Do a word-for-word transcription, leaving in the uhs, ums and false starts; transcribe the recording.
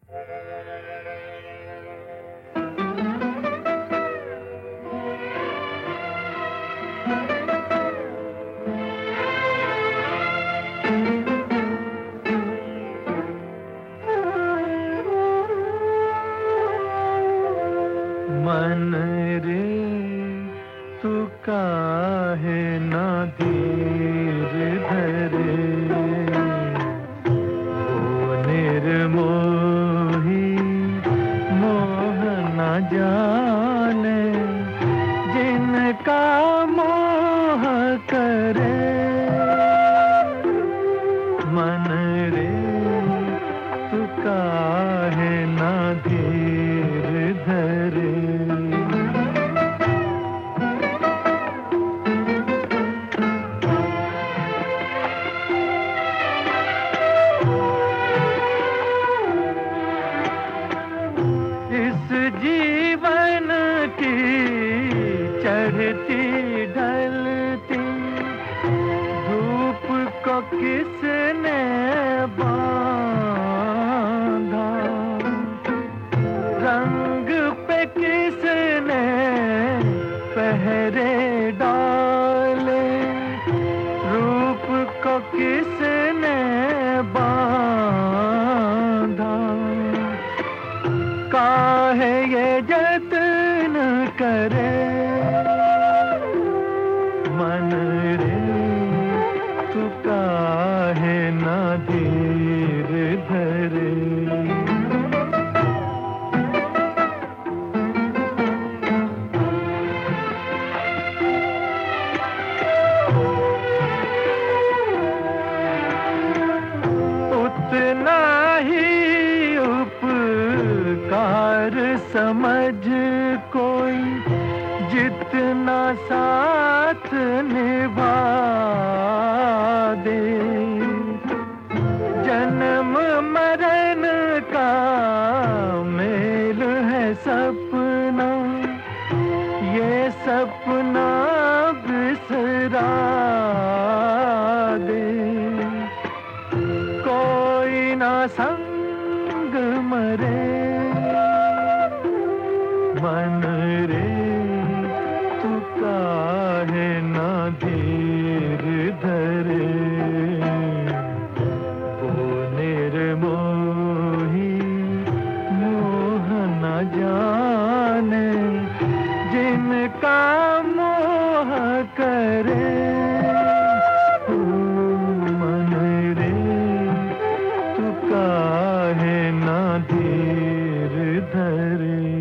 मन रे तू काहे ना धीर धरे, ओ निर्मोही मोह न जाने, जिनका मोह करे। मन रे तू काहे ना धीर धरे। जीवन की चढ़ती ढलती धूप को किसने बांधा, रंग पे किसने पहरे डाले, रूप को किसने बांधा। काहे ये जतन करे, मन रे तू काहे ना धीर धरे। उतना ही उपकार समझ कोई, जितना साथ निभा दे। जन्म मरण का मेल है सपना, ये सपना बिसरा दे। कोई ना संग मरे, मन रे तू काहे ना धीर धरे। ओ निर्मोही मोह न जाने, जिनका मोह करे। मन रे तू काहे ना धीर धरे।